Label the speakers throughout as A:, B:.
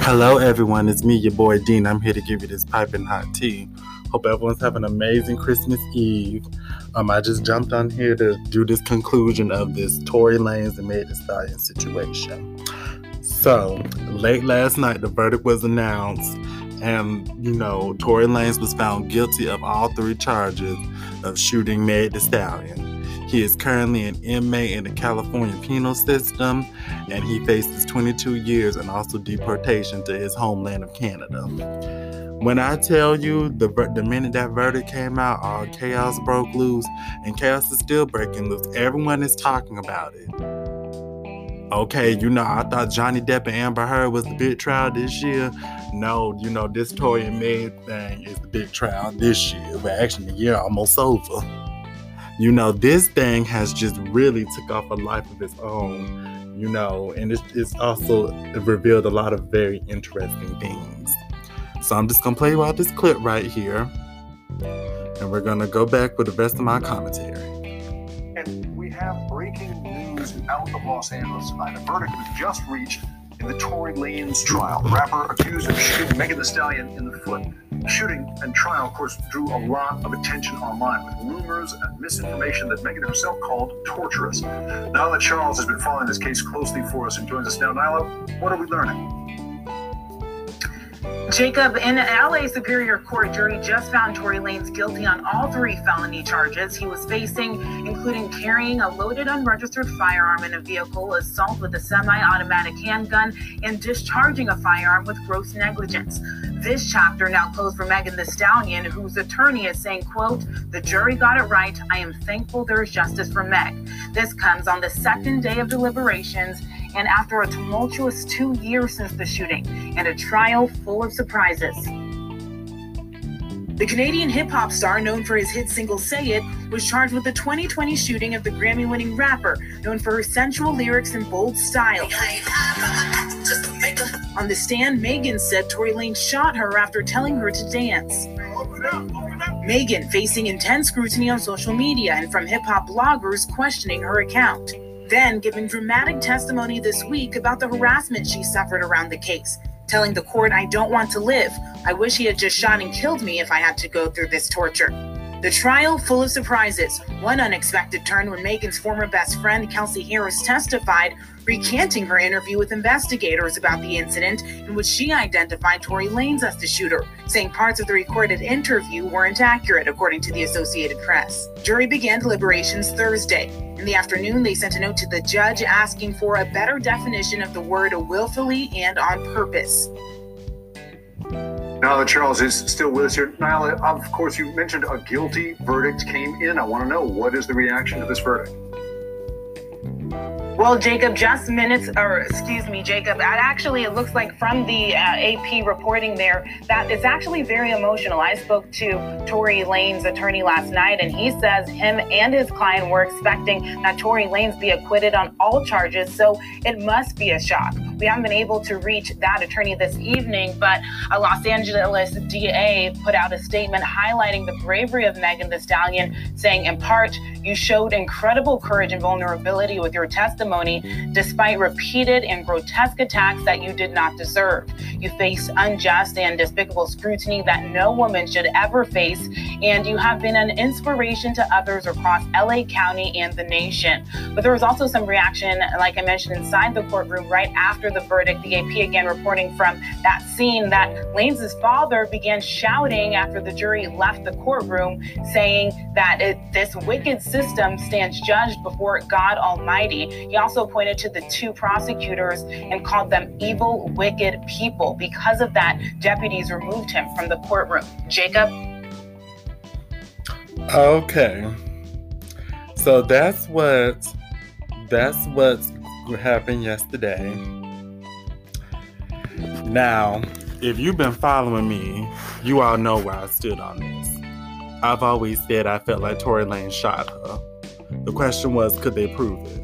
A: Hello everyone, it's me, your boy Dean. I'm here to give you this piping hot tea. Hope everyone's having an amazing Christmas Eve. I just jumped on here to do this conclusion of this Tory Lanez and Meg Thee Stallion situation. So, late last night, the verdict was announced, and, Tory Lanez was found guilty of all 3 charges of shooting Meg Thee Stallion. He is currently an inmate in the California penal system, and he faces 22 years and also deportation to his homeland of Canada. When I tell you, the minute that verdict came out, all chaos broke loose, and chaos is still breaking loose. Everyone is talking about it. Okay, I thought Johnny Depp and Amber Heard was the big trial this year. No, this Tory and Meg thing is the big trial this year, but actually the year almost over. This thing has just really took off a life of its own, and it's also revealed a lot of very interesting things. So I'm just going to play you out this clip right here, and we're going to go back with the rest of my commentary.
B: And we have breaking news out of Los Angeles tonight. A verdict was just reached in the Tory Lanez trial. The rapper accused of shooting Megan Thee Stallion in the foot. The shooting and trial, of course, drew a lot of attention online with rumors and misinformation that Megan herself called torturous. Nyla Charles has been following this case closely for us and joins us now. Nyla, what are we learning?
C: Jacob, in LA Superior Court, jury just found Tory Lanez guilty on all 3 felony charges he was facing, including carrying a loaded unregistered firearm in a vehicle, assault with a semi-automatic handgun, and discharging a firearm with gross negligence. This chapter now closed for Megan Thee Stallion, whose attorney is saying, quote, "The jury got it right. I am thankful there is justice for Meg." This comes on the 2nd day of deliberations and after a tumultuous 2 years since the shooting and a trial full of surprises. The Canadian hip-hop star, known for his hit single Say It, was charged with the 2020 shooting of the Grammy-winning rapper, known for her sensual lyrics and bold style. On the stand, Megan said Tory Lanez shot her after telling her to dance. Megan facing intense scrutiny on social media and from hip-hop bloggers questioning her account. Then giving dramatic testimony this week about the harassment she suffered around the case, telling the court, "I don't want to live. I wish he had just shot and killed me if I had to go through this torture." The trial full of surprises. One unexpected turn when Megan's former best friend, Kelsey Harris, testified, recanting her interview with investigators about the incident in which she identified Tory Lanez as the shooter, saying parts of the recorded interview weren't accurate, according to the Associated Press. Jury began deliberations Thursday. In the afternoon, they sent a note to the judge asking for a better definition of the word willfully and on purpose.
B: Nyla Charles is still with us here. Nyla, of course, you mentioned a guilty verdict came in. I want to know, what is the reaction to this verdict?
C: Well, Jacob, Jacob, it looks like from the AP reporting there that it's actually very emotional. I spoke to Tory Lanez's attorney last night, and he says him and his client were expecting that Tory Lanez be acquitted on all charges, so it must be a shock. We haven't been able to reach that attorney this evening, but a Los Angeles DA put out a statement highlighting the bravery of Megan Thee Stallion, saying, in part, "You showed incredible courage and vulnerability with your testimony, despite repeated and grotesque attacks that you did not deserve. You faced unjust and despicable scrutiny that no woman should ever face, and you have been an inspiration to others across LA County and the nation." But there was also some reaction, like I mentioned, inside the courtroom right after the verdict. The AP again reporting from that scene that Lanez's father began shouting after the jury left the courtroom, saying that this wicked system stands judged before God Almighty. He also pointed to the 2 prosecutors and called them evil, wicked people. Because of that, deputies removed him from the courtroom. Jacob?
A: Okay. So that's what happened yesterday. Now, if you've been following me, you all know where I stood on this. I've always said I felt like Tory Lanez shot her. The question was, could they prove it?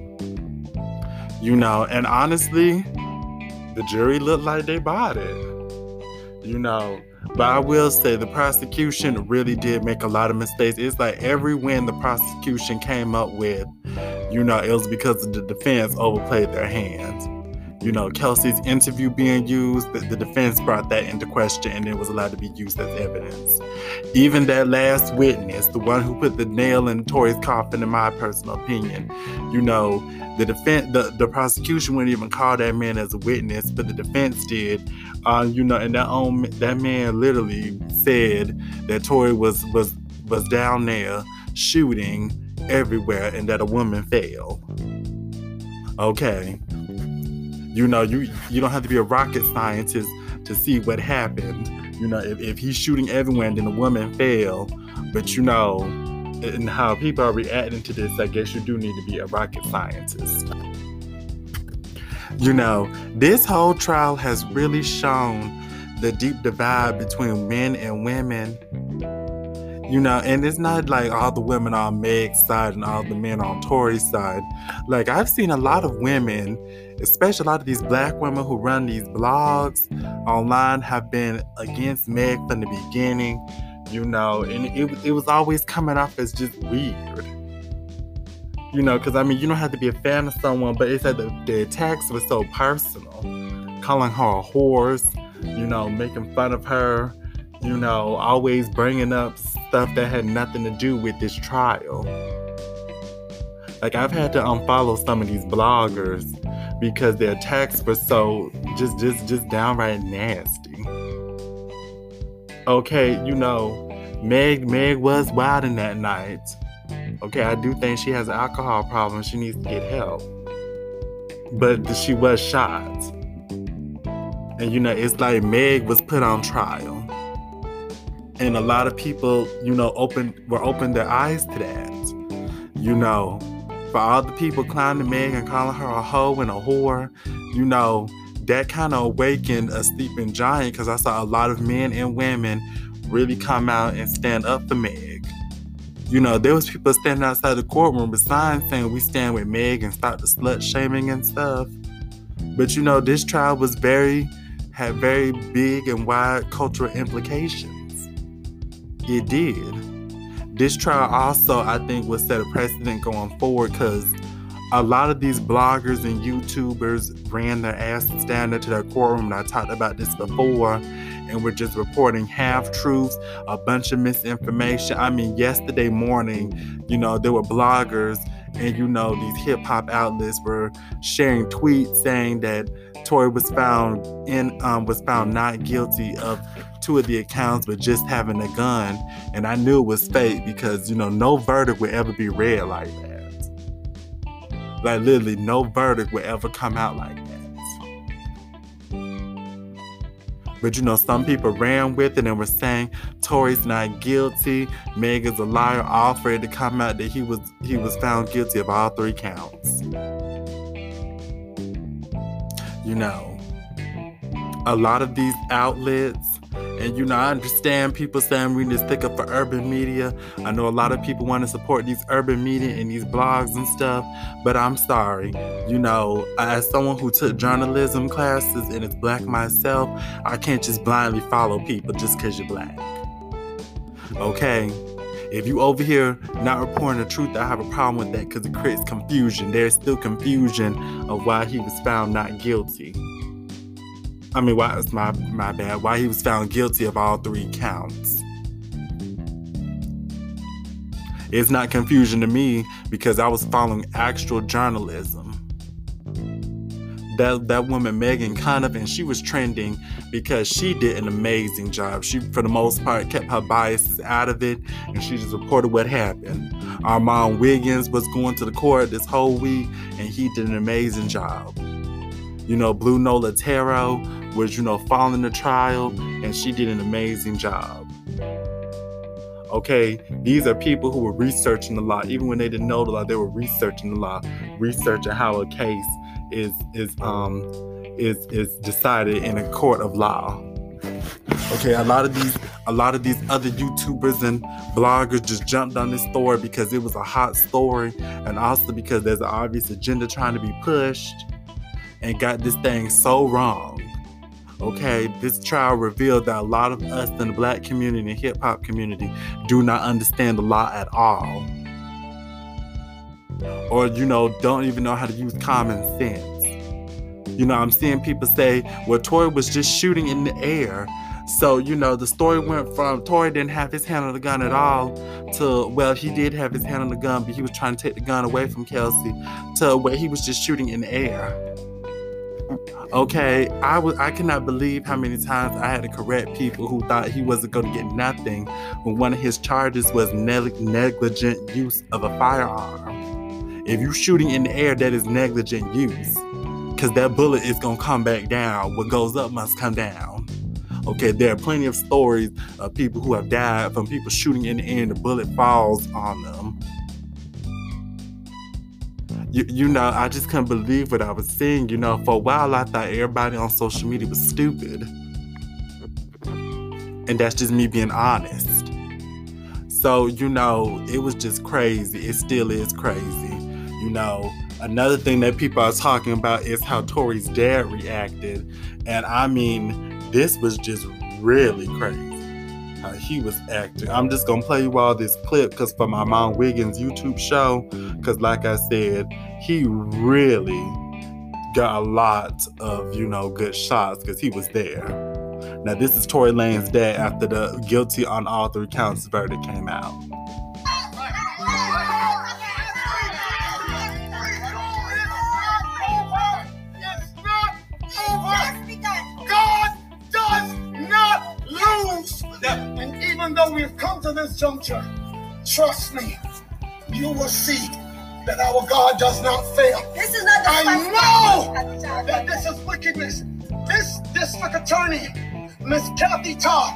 A: And honestly, the jury looked like they bought it. But I will say the prosecution really did make a lot of mistakes. It's like every win the prosecution came up with, it was because the defense overplayed their hands. You know, Kelsey's interview being used, the defense brought that into question and it was allowed to be used as evidence. Even that last witness, the one who put the nail in Tory's coffin, in my personal opinion, you know, the prosecution wouldn't even call that man as a witness, but the defense did. You know, and that man literally said that Tory was down there shooting everywhere and that a woman fell. Okay. You know, you don't have to be a rocket scientist to see what happened. You know, if he's shooting everywhere and then a woman fell, but you know, and how people are reacting to this, I guess you do need to be a rocket scientist. You know, this whole trial has really shown the deep divide between men and women. You know, and it's not like all the women on Meg's side and all the men on Tory's side. Like, I've seen a lot of women, especially a lot of these black women who run these blogs online, have been against Meg from the beginning, you know, and it was always coming off as just weird. You know, because, I mean, you don't have to be a fan of someone, but it's that the attacks were so personal. Calling her a horse, you know, making fun of her, you know, always bringing up stuff that had nothing to do with this trial. Like, I've had to unfollow some of these bloggers because their attacks were so just downright nasty. Okay, you know, Meg was wilding that night. Okay, I do think she has an alcohol problem. She needs to get help. But she was shot. And, you know, it's like Meg was put on trial. And a lot of people, you know, were open their eyes to that. You know, for all the people clowning Meg and calling her a hoe and a whore, you know, that kind of awakened a sleeping giant, because I saw a lot of men and women really come out and stand up for Meg. You know, there was people standing outside the courtroom with signs saying, "We stand with Meg and stop the slut shaming and stuff." But, you know, this trial had very big and wide cultural implications. It did. This trial also, I think, will set a precedent going forward, because a lot of these bloggers and YouTubers ran their asses down into their courtroom, and I talked about this before, and we're just reporting half-truths, a bunch of misinformation. I mean, yesterday morning, you know, there were bloggers and, you know, these hip-hop outlets were sharing tweets saying that Tory was found not guilty of 2 of the accounts, but just having a gun. And I knew it was fake because, you know, no verdict would ever be read like that. Like, literally, no verdict would ever come out like that. But, you know, some people ran with it and were saying Tory's not guilty, Meg is a liar, all for it to come out that he was found guilty of all 3 counts. You know, a lot of these outlets, and, you know, I understand people saying we need to stick up for urban media. I know a lot of people want to support these urban media and these blogs and stuff, but I'm sorry. You know, as someone who took journalism classes and is black myself, I can't just blindly follow people just because you're black. Okay? If you over here not reporting the truth, I have a problem with that because it creates confusion. There's still confusion of why he was found not guilty. I mean, why he was found guilty of all 3 counts. It's not confusion to me because I was following actual journalism. That woman, Megan Conover, she was trending because she did an amazing job. She, for the most part, kept her biases out of it, and she just reported what happened. Armand Wiggins was going to the court this whole week, and he did an amazing job. You know, Blue Nola Taro was, you know, following the trial, and she did an amazing job. Okay, these are people who were researching the law. Even when they didn't know the law, they were researching the law, researching how a case is decided in a court of law. Okay, a lot of these other YouTubers and bloggers just jumped on this story because it was a hot story, and also because there's an obvious agenda trying to be pushed, and got this thing so wrong. Okay, this trial revealed that a lot of us in the black community and hip-hop community do not understand the law at all. Or, you know, don't even know how to use common sense. I'm seeing people say, well, Tory was just shooting in the air. So, the story went from Tory didn't have his hand on the gun at all to, well, he did have his hand on the gun, but he was trying to take the gun away from Kelsey, to where he was just shooting in the air. Okay, I cannot believe how many times I had to correct people who thought he wasn't going to get nothing when one of his charges was negligent use of a firearm. If you're shooting in the air, that is negligent use, because that bullet is going to come back down. What goes up must come down. Okay, there are plenty of stories of people who have died from people shooting in the air and the bullet falls on them. I just couldn't believe what I was seeing. For a while I thought everybody on social media was stupid. And that's just me being honest. So, it was just crazy. It still is crazy. Another thing that people are talking about is how Tory's dad reacted. And I mean, this was just really crazy how he was acting. I'm just going to play you all this clip because for my Mom Wiggins YouTube show, because like I said, he really got a lot of, good shots because he was there. Now, this is Tory Lanez dad after the guilty on all 3 counts verdict came out.
D: And even though we've come to this juncture, trust me, you will see that our God does not fail.
E: This is not the
D: I know that this is wickedness. This district attorney, Miss Kathy Todd,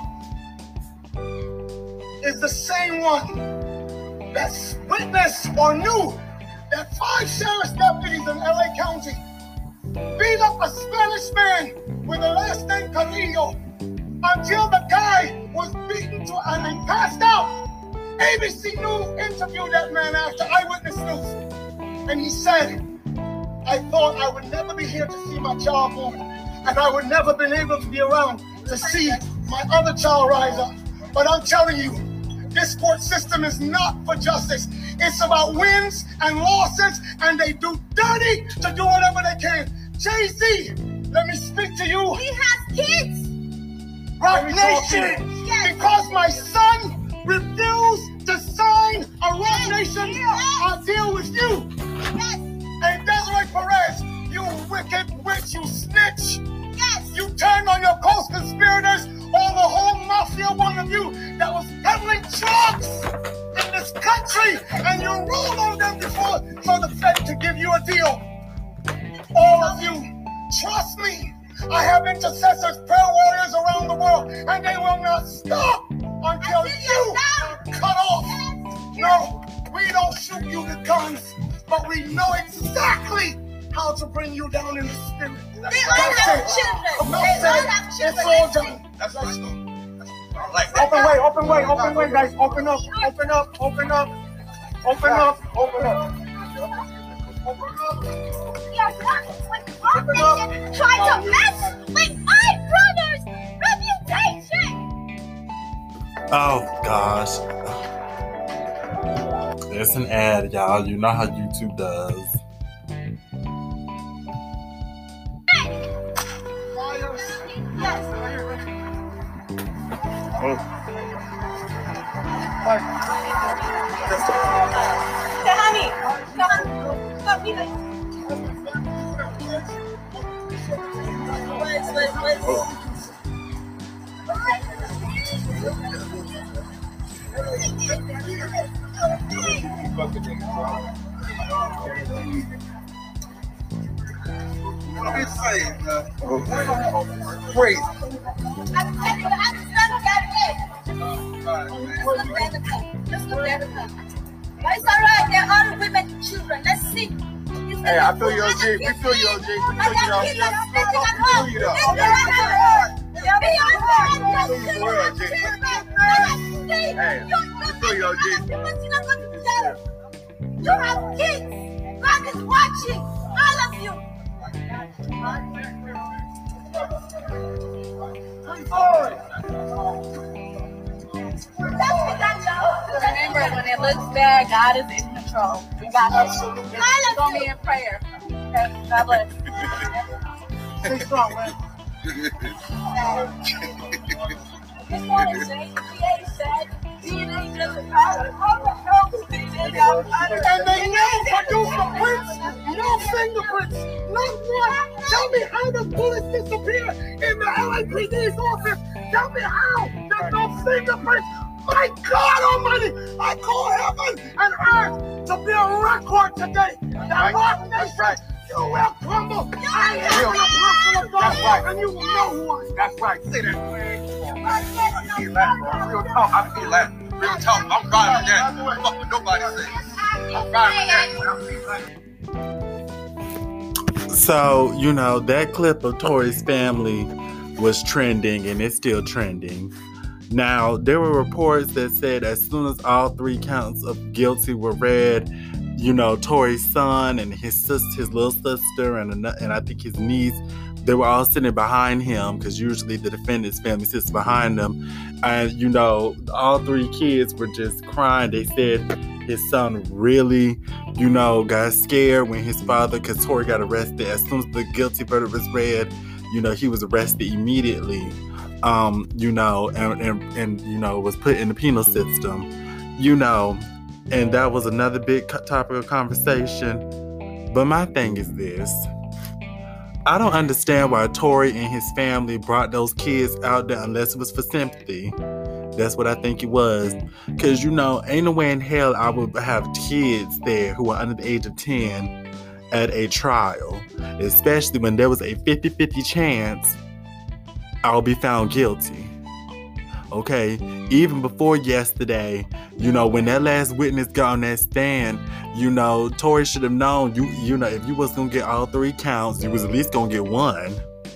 D: is the same one that's witnessed or knew that 5 sheriff's deputies in LA County beat up a Spanish man with the last name Carrillo until the guy was beaten to and passed out. ABC News interviewed that man after Eyewitness News, and he said, I thought I would never be here to see my child born, and I would never been able to be around to see my other child rise up. But I'm telling you, this court system is not for justice. It's about wins and losses, and they do dirty to do whatever they can. Jay-Z, let me speak to you.
E: He has kids.
D: Rock Nation, yes. Because my son refused to sign a Rock Nation deal with you.
E: Yes.
D: And Desiree Perez, you wicked witch, you snitch.
E: Yes.
D: You turned on your co-conspirators, all the whole mafia, one of you that was peddling drugs in this country, and you ruled on them before for the Fed to give you a deal. All of you, trust me. I have intercessors, prayer warriors around the world, and they will not stop until you are cut off. No, we don't shoot you with guns, but we know exactly how to bring you down in the spirit.
E: They all have children. They all have children.
D: It's all done. Let's go. Open way, guys. Open up. Open up.
E: Try to mess with my brother's reputation.
A: Oh gosh, it's an ad, y'all. You know how YouTube does.
E: Honey, come here.
D: Wait.
E: It's all right. They're all women and children. Let's see.
D: Hey, I feel you, OG. We feel you, OG.
E: You have kids. God is watching. All of you.
F: Remember, when it looks bad, God is in control. We got this. Keep on me in prayer. Okay? God bless.
D: Stay strong, man.
F: This morning, JPA said DNA doesn't matter.
D: And they never produced the prints. No fingerprints. Not one. Tell me how the bullets disappear in the LAPD's office. Tell me how. There's no fingerprints. My God Almighty, I call heaven and earth to be a record today. That Rock Nation, you will crumble. I am the apostle of God, that's right. And you will know who I am.
G: That's right. Say that. Real talk. I feel that. Real talk. I'm riding with that. Fuck what nobody says. I'm riding with that.
A: So, you know, that clip of Tory's family was trending, and it's still trending. Now, there were reports that said as soon as all 3 counts of guilty were read, you know, Tory's son and his little sister, and I think his niece, they were all sitting behind him, because usually the defendant's family sits behind them. And, you know, all 3 kids were just crying. They said his son really, you know, got scared when his father, because Tory got arrested. As soon as the guilty verdict was read, you know, he was arrested immediately. You know, and you know, was put in the penal system, you know, and that was another big topic of conversation. But my thing is this: I don't understand why Tory and his family brought those kids out there unless it was for sympathy. That's what I think it was. Because, you know, ain't no way in hell I would have kids there who are under the age of 10 at a trial, especially when there was a 50-50 chance I'll be found guilty. Okay, even before yesterday, you know, when that last witness got on that stand, you know, Tory should have known, you know, if you was gonna get all 3 counts, you was at least gonna get 1.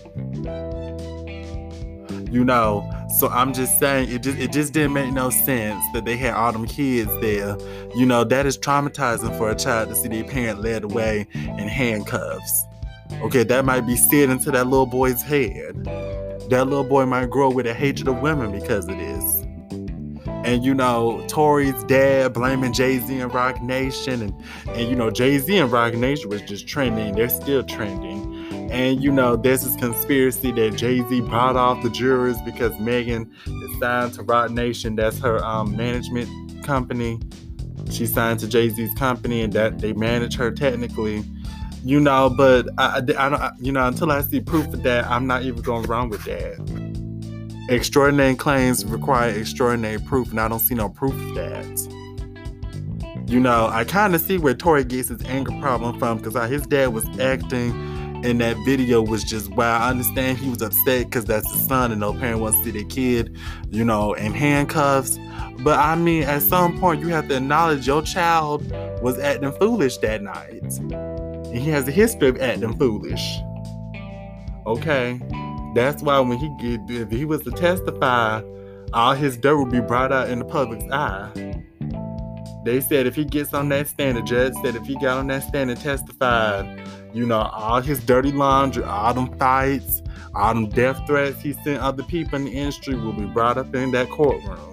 A: You know, so I'm just saying, it just didn't make no sense that they had all them kids there. You know, that is traumatizing for a child to see their parent led away in handcuffs. Okay, that might be seared into that little boy's head. That little boy might grow with a hatred of women because of this. And, you know, Tory's dad blaming Jay-Z and Rock Nation. And you know, Jay-Z and Rock Nation was just trending. They're still trending. And, you know, there's this conspiracy that Jay-Z bought off the jurors because Megan is signed to Rock Nation. That's her management company. She signed to Jay-Z's company, and that they manage her technically. You know, but I don't, you know, until I see proof of that, I'm not even going to run with that. Extraordinary claims require extraordinary proof, and I don't see no proof of that. You know, I kind of see where Tory gets his anger problem from, because how his dad was acting in that video was just wow. I understand he was upset because that's his son and no parent wants to see their kid, you know, in handcuffs. But I mean, at some point, you have to acknowledge your child was acting foolish that night. And he has a history of acting foolish. Okay? That's why when if he was to testify, all his dirt would be brought out in the public's eye. They said if he gets on that stand, the judge said if he got on that stand and testified, you know, all his dirty laundry, all them fights, all them death threats he sent other people in the industry will be brought up in that courtroom.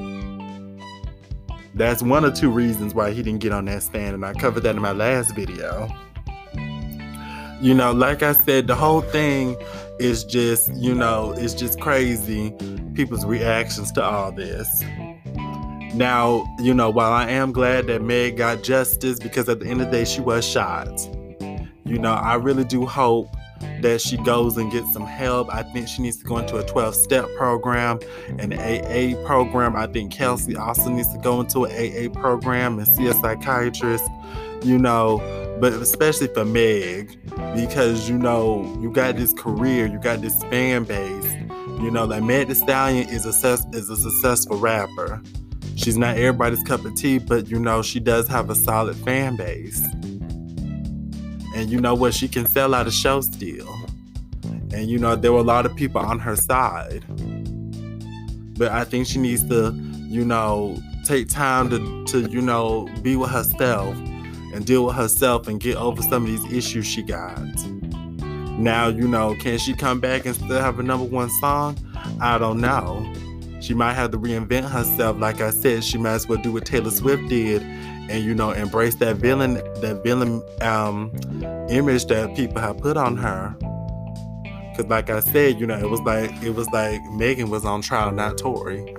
A: That's 1 or 2 reasons why he didn't get on that stand, and I covered that in my last video. You know, like I said, the whole thing is just, you know, it's just crazy, people's reactions to all this. Now, you know, while I am glad that Meg got justice, because at the end of the day, she was shot. You know, I really do hope that she goes and gets some help. I think she needs to go into a 12-step program, an AA program. I think Kelsey also needs to go into an AA program and see a psychiatrist, you know, but especially for Meg, because, you know, you got this career, you got this fan base, you know, like Meg Thee Stallion is a successful rapper. She's not everybody's cup of tea, but, you know, she does have a solid fan base. And you know what? She can sell out a show still. And, you know, there were a lot of people on her side. But I think she needs to, you know, take time to you know, be with herself and deal with herself and get over some of these issues she got. Now, you know, can she come back and still have a #1 song? I don't know. She might have to reinvent herself. Like I said, she might as well do what Taylor Swift did and, you know, embrace that villain image that people have put on her. Because like I said, you know, it was like Megan was on trial, not Tory.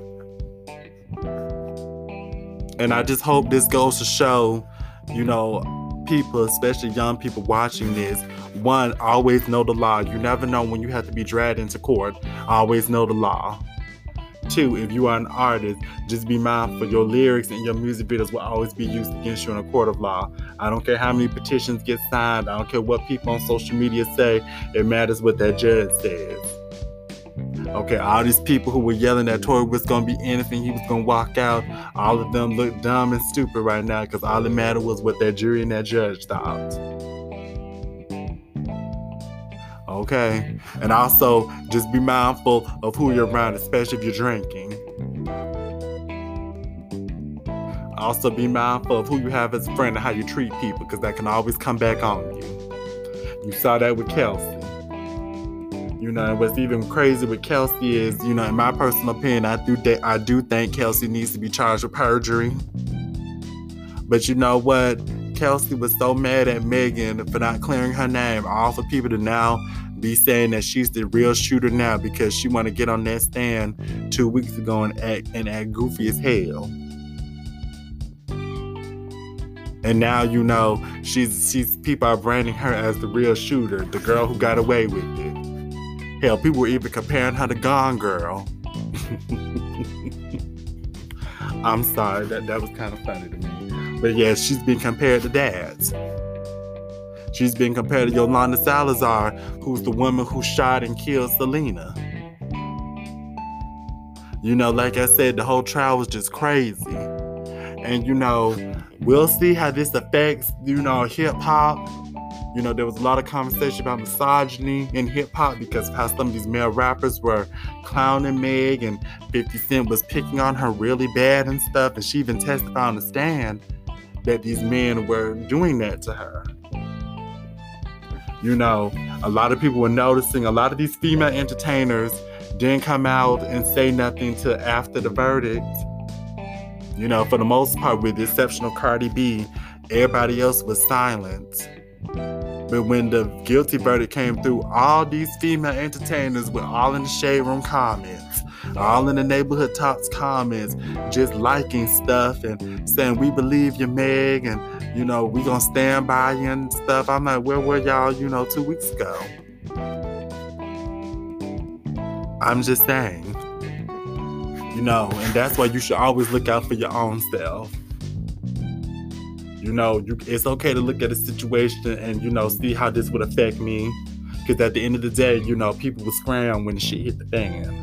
A: And I just hope this goes to show, you know, people, especially young people watching this, one, always know the law. You never know when you have to be dragged into court. Always know the law. Two, if you are an artist, just be mindful your lyrics and your music videos will always be used against you in a court of law. I don't care how many petitions get signed. I don't care what people on social media say. It matters what that judge says. Okay, all these people who were yelling that Tory was going to be innocent, he was going to walk out, all of them look dumb and stupid right now because all that mattered was what that jury and that judge thought. Okay, and also just be mindful of who you're around, especially if you're drinking. Also be mindful of who you have as a friend and how you treat people, because that can always come back on you. You saw that with Kelsey. You know, and what's even crazy with Kelsey is, you know, in my personal opinion, I do think Kelsey needs to be charged with perjury. But you know what? Kelsey was so mad at Megan for not clearing her name, all for people to now be saying that she's the real shooter now because she want to get on that stand 2 weeks ago and act goofy as hell. And now, you know, she's people are branding her as the real shooter, the girl who got away with it. Hell, people were even comparing her to Gone Girl. I'm sorry, that was kind of funny to me. But yeah, she's been compared to that. She's been compared to Yolanda Salazar, who's the woman who shot and killed Selena. You know, like I said, the whole trial was just crazy. And, you know, we'll see how this affects, you know, hip-hop. You know, there was a lot of conversation about misogyny in hip-hop because of how some of these male rappers were clowning Meg and 50 Cent was picking on her really bad and stuff. And she even testified on the stand that these men were doing that to her. You know, a lot of people were noticing a lot of these female entertainers didn't come out and say nothing till after the verdict. You know, for the most part, with the exception of Cardi B, everybody else was silent. But when the guilty verdict came through, all these female entertainers were all in the Shade Room comments, all in the Neighborhood Talks comments, just liking stuff and saying, we believe you, Meg, and, you know, we gonna stand by you and stuff. I'm like, where were y'all, you know, 2 weeks ago? I'm just saying, you know, and that's why you should always look out for your own self. You know, it's okay to look at a situation and, you know, see how this would affect me. Because at the end of the day, you know, people will scram when the shit hit the fan.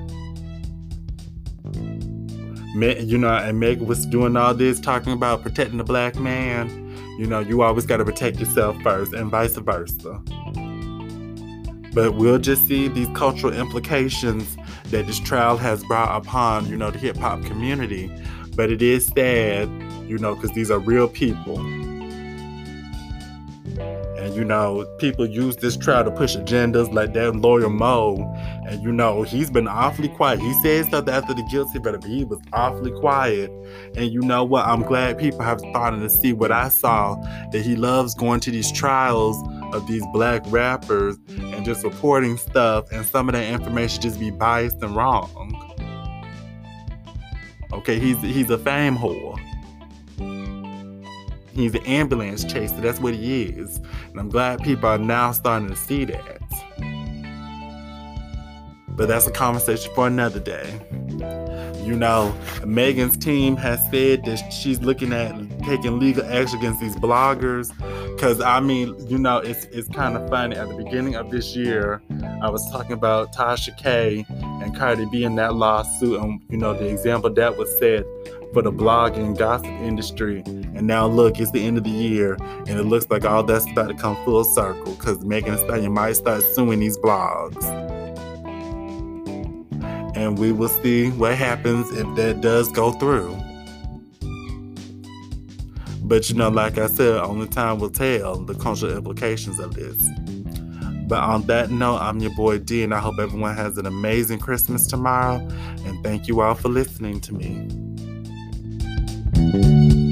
A: You know, and Megan was doing all this, talking about protecting the black man. You know, you always got to protect yourself first and vice versa. But we'll just see these cultural implications that this trial has brought upon, you know, the hip-hop community. But it is sad, you know, because these are real people. And, you know, people use this trial to push agendas like that lawyer Mo. And, you know, he's been awfully quiet. He said something after the guilty verdict, but he was awfully quiet. And you know what? I'm glad people have started to see what I saw, that he loves going to these trials of these black rappers and just reporting stuff. And some of that information just be biased and wrong. Okay, he's a fame whore. He's an ambulance chaser. That's what he is. And I'm glad people are now starting to see that. But that's a conversation for another day. You know, Megan's team has said that she's looking at taking legal action against these bloggers. Because, I mean, you know, it's kind of funny. At the beginning of this year, I was talking about Tasha K and Cardi B in that lawsuit. And, you know, the example that was set for the blogging gossip industry. And now, look, it's the end of the year. And it looks like all that's about to come full circle. Because Megan Thee Stallion might start suing these blogs. And we will see what happens if that does go through. But, you know, like I said, only time will tell the cultural implications of this. But on that note, I'm your boy D, and I hope everyone has an amazing Christmas tomorrow. And thank you all for listening to me.